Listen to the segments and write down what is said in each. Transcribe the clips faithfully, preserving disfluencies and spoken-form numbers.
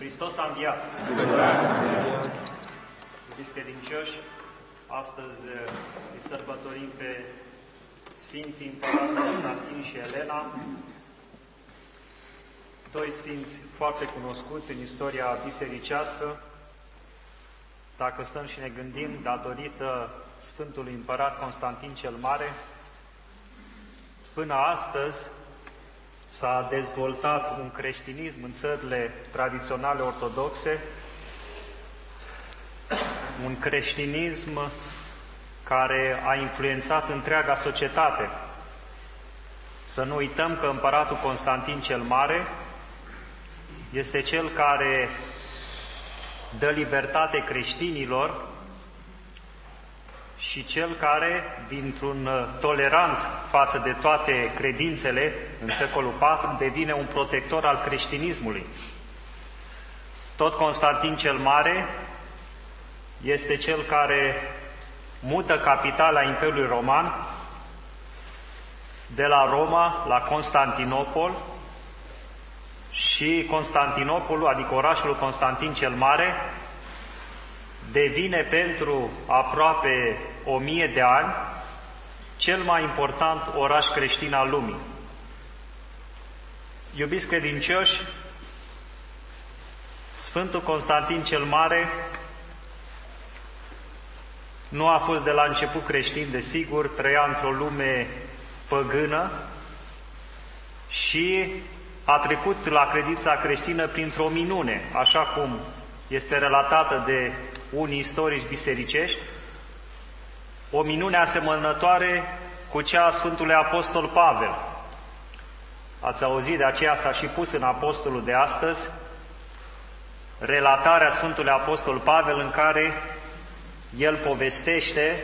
Hristos a înviat! Iubiți credincioși, astăzi îi sărbătorim pe Sfinții Împărați Constantin și Elena, doi sfinți foarte cunoscuți în istoria bisericească. Dacă stăm și ne gândim, datorită Sfântului Împărat Constantin cel Mare, până astăzi s-a dezvoltat un creștinism în țările tradiționale ortodoxe, un creștinism care a influențat întreaga societate. Să nu uităm că Împăratul Constantin cel Mare este cel care dă libertate creștinilor și cel care, dintr-un tolerant față de toate credințele în secolul patru, devine un protector al creștinismului. Tot Constantin cel Mare este cel care mută capitala Imperiului Roman de la Roma la Constantinopol și Constantinopolul, adică orașul Constantin cel Mare, devine pentru aproape o mie de ani cel mai important oraș creștin al lumii. Iubiți credincioși, Sfântul Constantin cel Mare nu a fost de la început creștin, desigur, trăia într-o lume păgână și a trecut la credința creștină printr-o minune, așa cum este relatată de unii istorici bisericești, o minune asemănătoare cu cea a Sfântului Apostol Pavel. Ați auzit, de aceea s-a și pus în Apostolul de astăzi relatarea Sfântului Apostol Pavel, în care el povestește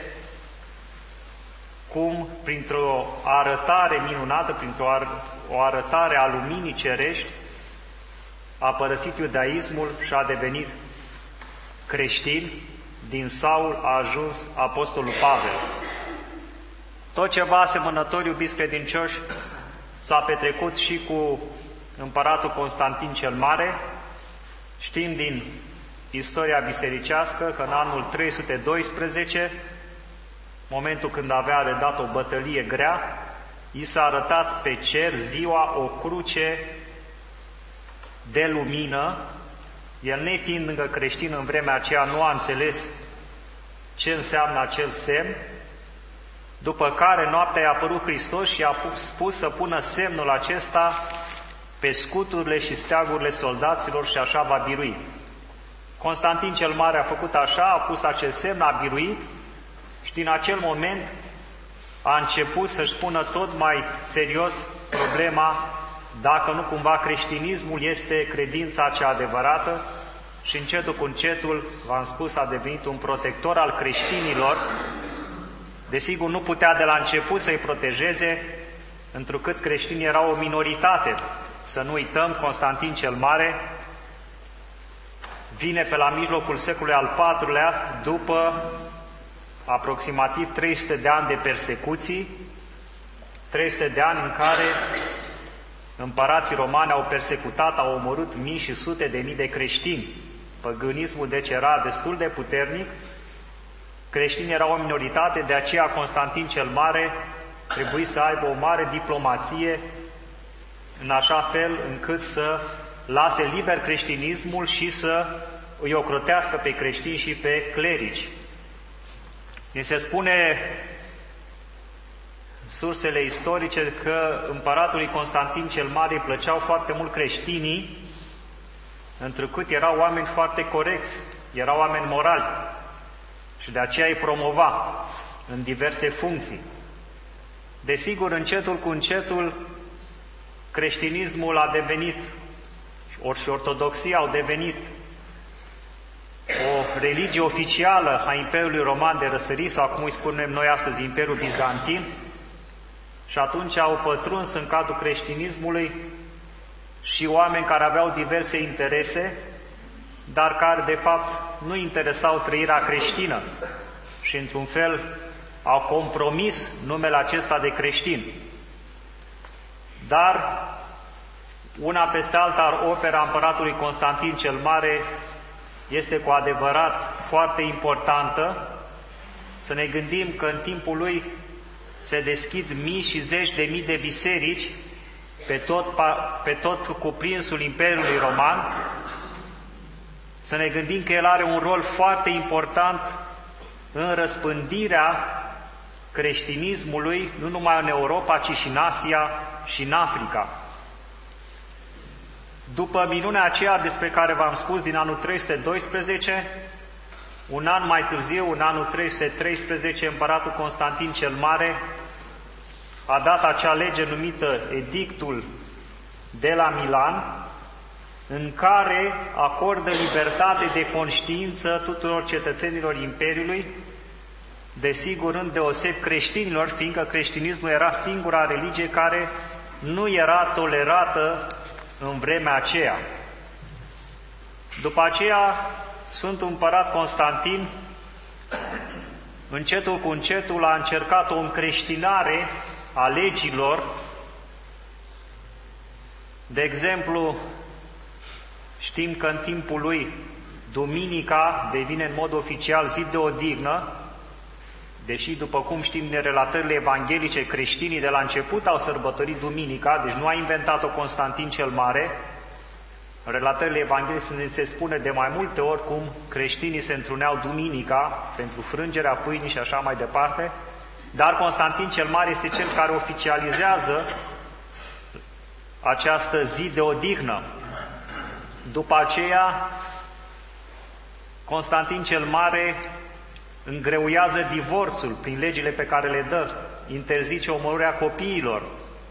cum, printr-o arătare minunată, printr-o ar o arătare a luminii cerești, a părăsit iudaismul și a devenit creștin. Din Saul a ajuns Apostolul Pavel. Tot ceva asemănător, iubiți credincioși, s-a petrecut și cu Împăratul Constantin cel Mare. Știm din istoria bisericească că în anul trei sute doisprezece, momentul când avea de dat o bătălie grea, i s-a arătat pe cer ziua o cruce de lumină. El, nefiind încă creștin în vremea aceea, nu a înțeles ce înseamnă acel semn, după care noaptea i-a apărut Hristos și i-a spus să pună semnul acesta pe scuturile și steagurile soldaților și așa va birui. Constantin cel Mare a făcut așa, a pus acest semn, a biruit și din acel moment a început să-și pună tot mai serios problema dacă nu cumva creștinismul este credința cea adevărată și încetul cu încetul, v-am spus, a devenit un protector al creștinilor. Desigur, nu putea de la început să-i protejeze, întrucât creștinii erau o minoritate. Să nu uităm, Constantin cel Mare vine pe la mijlocul secolului al patrulea, după aproximativ trei sute de ani de persecuții, trei sute de ani în care împărații romani au persecutat, au omorât mii și sute de mii de creștini. Păgânismul deci era destul de puternic, creștinii erau o minoritate, de aceea Constantin cel Mare trebuie să aibă o mare diplomație în așa fel încât să lase liber creștinismul și să îi ocrotească pe creștini și pe clerici. Ne se spune sursele istorice că împăratului Constantin cel Mare îi plăceau foarte mult creștinii, întrucât erau oameni foarte corecți, erau oameni morali și de aceea îi promova în diverse funcții. Desigur, încetul cu încetul, creștinismul a devenit, ori și ortodoxia au devenit o religie oficială a Imperiului Roman de Răsărit, sau cum îi spunem noi astăzi, Imperiul Bizantin, și atunci au pătruns în cadrul creștinismului și oameni care aveau diverse interese, dar care de fapt nu interesau trăirea creștină și într-un fel au compromis numele acesta de creștin. Dar Una peste alta, opera împăratului Constantin cel Mare este cu adevărat foarte importantă. Să ne gândim că în timpul lui se deschid mii și zeci de mii de biserici pe tot, pe tot cuprinsul Imperiului Roman. Să ne gândim că el are un rol foarte important în răspândirea creștinismului, nu numai în Europa, ci și în Asia și în Africa. După minunea aceea despre care v-am spus din anul trei sute doisprezece, un an mai târziu, în anul trei sute treisprezece, împăratul Constantin cel Mare a dat acea lege numită Edictul de la Milan, în care acordă libertate de conștiință tuturor cetățenilor Imperiului, desigur îndeoseb creștinilor, fiindcă creștinismul era singura religie care nu era tolerată în vremea aceea. După aceea, Sfântul Împărat Constantin, încetul cu încetul, a încercat o încreștinare a legilor. De exemplu, știm că în timpul lui duminica devine în mod oficial zi de odihnă, deși, după cum știm din relatările evanghelice, creștinii de la început au sărbătorit duminica, deci nu a inventat-o Constantin cel Mare. În relatările evanghelice se spune de mai multe ori cum creștinii se întruneau duminica pentru frângerea pâinii și așa mai departe, dar Constantin cel Mare este cel care oficializează această zi de odihnă. După aceea, Constantin cel Mare îngreuiază divorțul prin legile pe care le dă, interzice omorârea copiilor.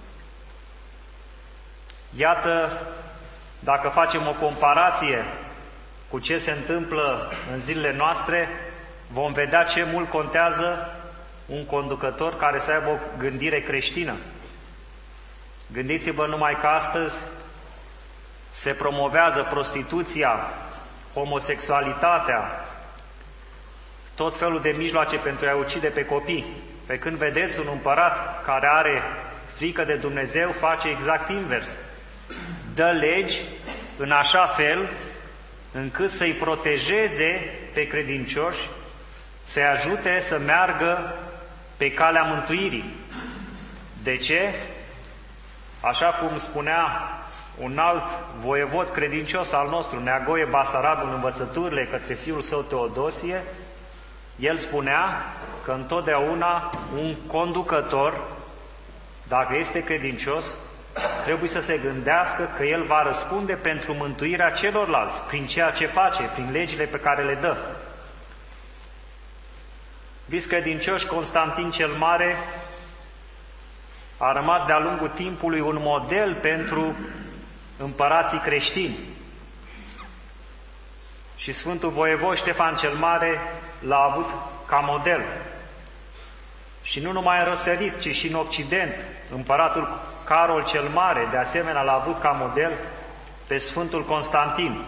Iată, dacă facem o comparație cu ce se întâmplă în zilele noastre, vom vedea ce mult contează un conducător care să aibă o gândire creștină. Gândiți-vă numai că astăzi se promovează prostituția, homosexualitatea, tot felul de mijloace pentru a ucide pe copii. Pe când vedeți un împărat care are frică de Dumnezeu, face exact invers. Dă legi în așa fel încât să-i protejeze pe credincioși, să-i ajute să meargă pe calea mântuirii. De ce? Așa cum spunea un alt voievod credincios al nostru, Neagoe Basarab, în învățăturile către fiul său Teodosie, el spunea că întotdeauna un conducător, dacă este credincios, trebuie să se gândească că el va răspunde pentru mântuirea celorlalți, prin ceea ce face, prin legile pe care le dă. Biscredincioși, Constantin cel Mare a rămas de-a lungul timpului un model pentru împărații creștini. Și Sfântul Voievod Ștefan cel Mare l-a avut ca model. Și nu numai în răsărit, ci și în Occident. Împăratul Carol cel Mare, de asemenea, l-a avut ca model pe Sfântul Constantin.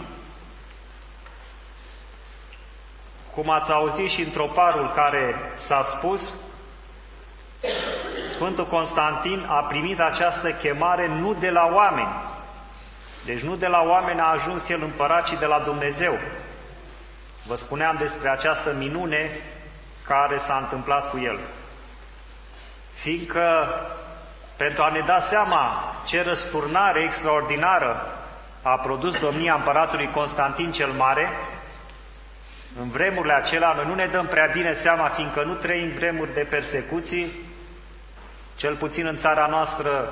Cum ați auzit și în troparul care s-a spus, Sfântul Constantin a primit această chemare nu de la oameni. Deci nu de la oameni a ajuns el împărat, ci de la Dumnezeu. Vă spuneam despre această minune care s-a întâmplat cu el. Fiindcă, pentru a ne da seama ce răsturnare extraordinară a produs domnia împăratului Constantin cel Mare, în vremurile acelea noi nu ne dăm prea bine seama, fiindcă nu trăim vremuri de persecuții, cel puțin în țara noastră,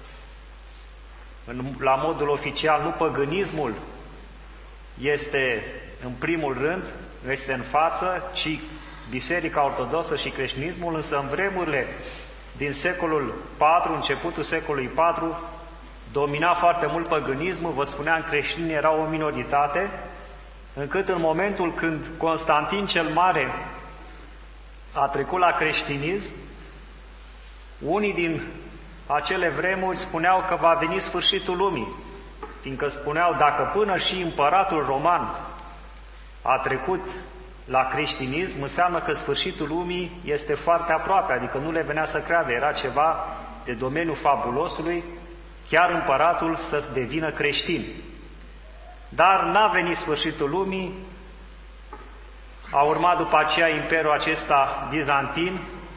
în, la modul oficial, nu păgânismul este în primul rând, este în față, ci Biserica Ortodoxă și creștinismul, însă în vremurile din secolul patru, începutul secolului patru, domina foarte mult păgânismul, vă spuneam, creștinii erau o minoritate, încât în momentul când Constantin cel Mare a trecut la creștinism, unii din acele vremuri spuneau că va veni sfârșitul lumii, fiindcă spuneau, dacă până și împăratul roman a trecut la creștinism, înseamnă că sfârșitul lumii este foarte aproape, adică nu le venea să creadă, era ceva de domeniul fabulosului, chiar împăratul să devină creștin. Dar n-a venit sfârșitul lumii, a urmat după aceea imperiul acesta bizantin,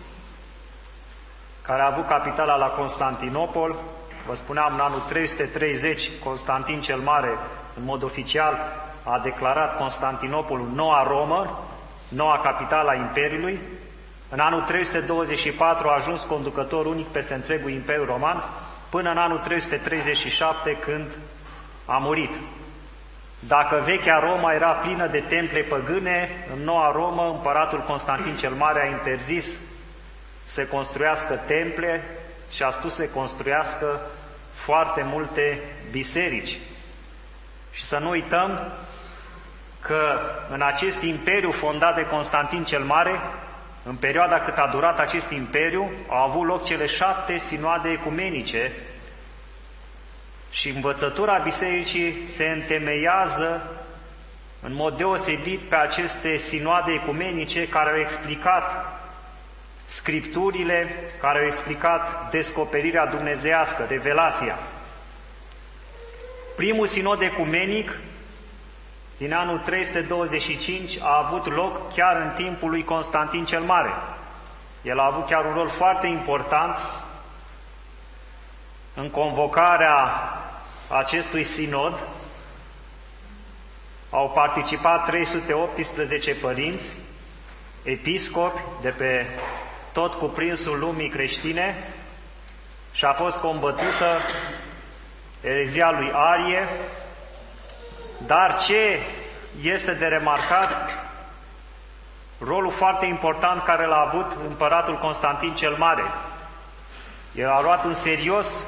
care a avut capitala la Constantinopol. Vă spuneam, în anul trei sute treizeci, Constantin cel Mare, în mod oficial, a declarat Constantinopolul noua Romă, noua capitală a Imperiului. În anul trei sute douăzeci și patru a ajuns conducător unic peste întregul Imperiu Roman, până în anul trei sute treizeci și șapte, când a murit. Dacă vechea Roma era plină de temple păgâne, în noua Romă, împăratul Constantin cel Mare a interzis să construiască temple și a spus să construiască foarte multe biserici. Și să nu uităm că în acest imperiu fondat de Constantin cel Mare, în perioada cât a durat acest imperiu, au avut loc cele șapte sinoade ecumenice și învățătura bisericii se întemeiază în mod deosebit pe aceste sinoade ecumenice care au explicat Scripturile, care au explicat descoperirea dumnezeiască, revelația. Primul sinod ecumenic din anul trei sute douăzeci și cinci a avut loc chiar în timpul lui Constantin cel Mare. El a avut chiar un rol foarte important în convocarea acestui sinod. Au participat trei sute optsprezece părinți, episcopi de pe tot cuprinsul lumii creștine și a fost combătută erezia lui Arie. Dar ce este de remarcat? Rolul foarte important care l-a avut împăratul Constantin cel Mare. El a luat în serios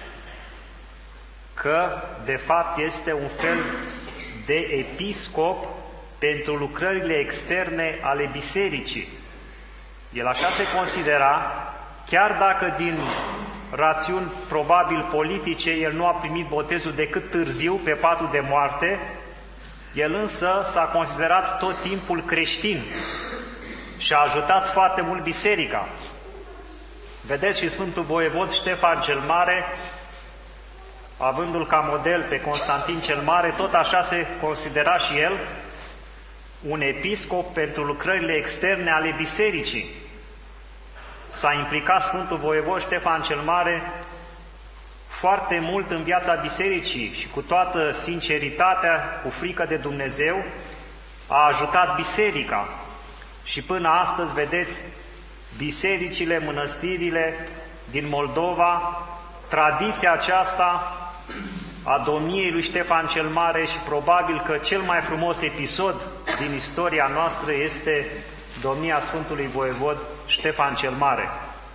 că, de fapt, este un fel de episcop pentru lucrările externe ale bisericii. El așa se considera, chiar dacă din rațiuni probabil politice el nu a primit botezul decât târziu, pe patul de moarte, el însă s-a considerat tot timpul creștin și a ajutat foarte mult biserica. Vedeți, și Sfântul Voievod Ștefan cel Mare, avându-l ca model pe Constantin cel Mare, tot așa se considera și el un episcop pentru lucrările externe ale bisericii. S-a implicat Sfântul Voievod Ștefan cel Mare foarte mult în viața bisericii și cu toată sinceritatea, cu frică de Dumnezeu, a ajutat biserica. Și până astăzi, vedeți, bisericile, mănăstirile din Moldova, tradiția aceasta a domniei lui Ștefan cel Mare, și probabil că cel mai frumos episod din istoria noastră este domnia Sfântului Voievod Ștefan cel Mare.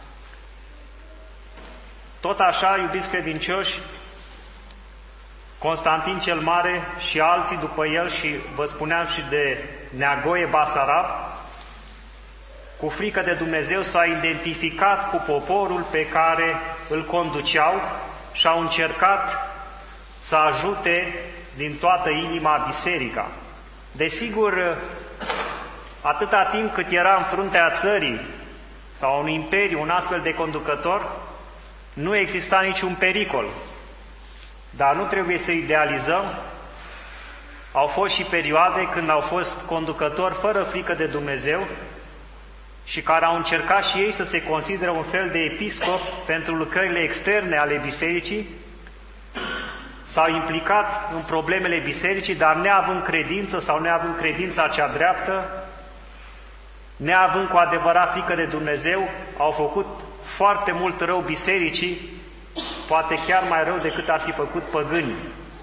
Tot așa, iubiți credincioși, Constantin cel Mare și alții după el, și vă spuneam și de Neagoe Basarab, cu frică de Dumnezeu s-au identificat cu poporul pe care îl conduceau și au încercat să ajute din toată inima biserica. Desigur, atâta timp cât era în fruntea țării sau un imperiu, un astfel de conducător, nu exista niciun pericol. Dar nu trebuie să idealizăm. Au fost și perioade când au fost conducători fără frică de Dumnezeu și care au încercat și ei să se considere un fel de episcop pentru lucrările externe ale bisericii, s-au implicat în problemele bisericii, dar neavând credință sau neavând credința cea dreaptă, neavând cu adevărat frică de Dumnezeu, au făcut foarte mult rău bisericii, poate chiar mai rău decât ar fi făcut păgânii.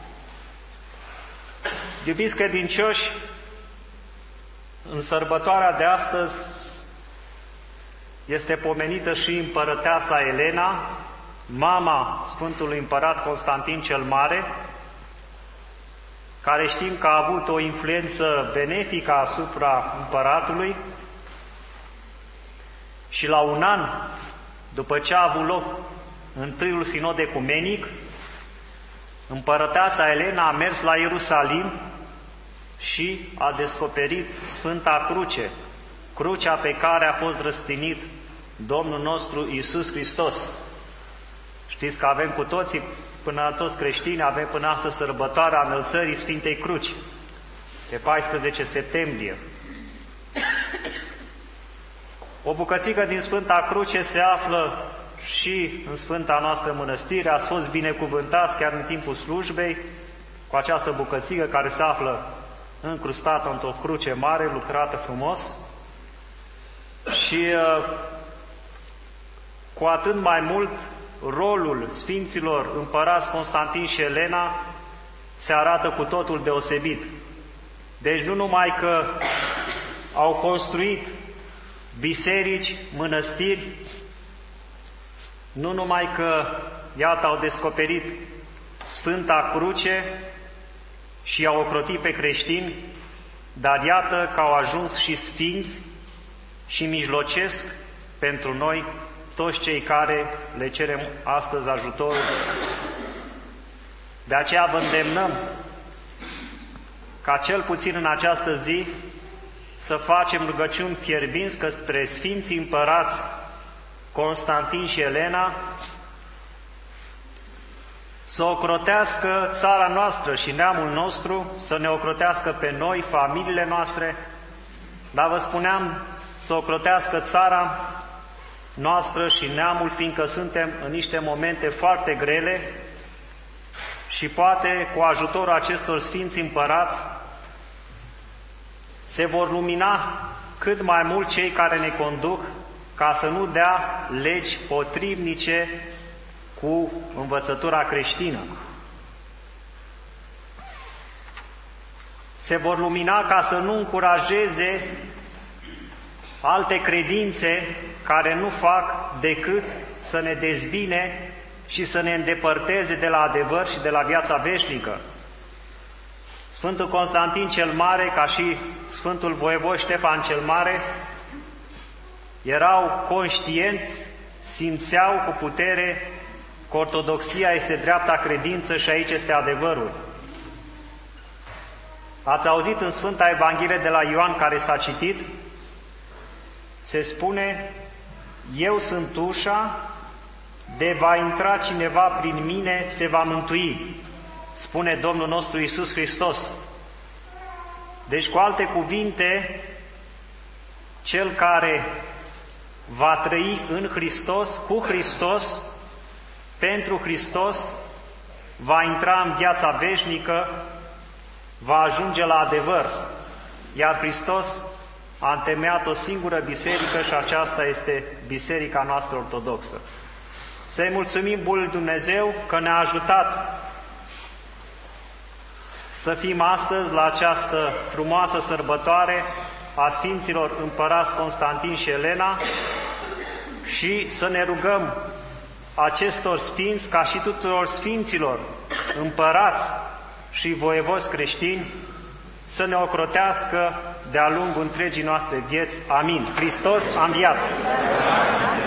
Iubiți credincioși, în sărbătoarea de astăzi este pomenită și împărăteasa Elena, mama Sfântului Împărat Constantin cel Mare, care știm că a avut o influență benefică asupra împăratului, și la un an după ce a avut loc întâiul sinod ecumenic, împărăteasa Elena a mers la Ierusalim și a descoperit Sfânta Cruce, crucea pe care a fost răstignit Domnul nostru Iisus Hristos. Știți că avem cu toții până la toți creștini, avem până astăzi sărbătoarea înălțării Sfintei Cruci, pe paisprezece septembrie. O bucățică din Sfânta Cruce se află și în Sfânta noastră mănăstire. Ați fost binecuvântați chiar în timpul slujbei cu această bucățică care se află încrustată într-o cruce mare, lucrată frumos. Și cu atât mai mult rolul Sfinților Împărați Constantin și Elena se arată cu totul deosebit. Deci nu numai că au construit biserici, mănăstiri, nu numai că, iată, au descoperit Sfânta Cruce și i-au ocrotit pe creștini, dar iată că au ajuns și sfinți și mijlocesc pentru noi, toți cei care le cerem astăzi ajutorul. De aceea vă îndemnăm ca cel puțin în această zi să facem rugăciuni fierbinți către Sfinții Împărați Constantin și Elena, să ocrotească țara noastră și neamul nostru, să ne ocrotească pe noi, familiile noastre, dar vă spuneam, să ocrotească țara noastră și neamul, fiindcă suntem în niște momente foarte grele și poate cu ajutorul acestor Sfinți Împărați se vor lumina cât mai mult cei care ne conduc, ca să nu dea legi potrivnice cu învățătura creștină. Se vor lumina ca să nu încurajeze alte credințe care nu fac decât să ne dezbine și să ne îndepărteze de la adevăr și de la viața veșnică. Sfântul Constantin cel Mare, ca și Sfântul Voievod Ștefan cel Mare, erau conștienți, simțeau cu putere că ortodoxia este dreapta credință și aici este adevărul. Ați auzit în Sfânta Evanghelie de la Ioan care s-a citit, se spune: eu sunt ușa, de va intra cineva prin mine, se va mântui, spune Domnul nostru Iisus Hristos. Deci, cu alte cuvinte, cel care va trăi în Hristos, cu Hristos, pentru Hristos, va intra în viața veșnică, va ajunge la adevăr. Iar Hristos a întemeiat o singură biserică și aceasta este biserica noastră ortodoxă. Să-i mulțumim bunului Dumnezeu că ne-a ajutat să fim astăzi la această frumoasă sărbătoare a Sfinților Împărați Constantin și Elena și să ne rugăm acestor sfinți, ca și tuturor sfinților împărați și voievozi creștini, să ne ocrotească de-a lungul întregii noastre vieți. Amin. Hristos a înviat!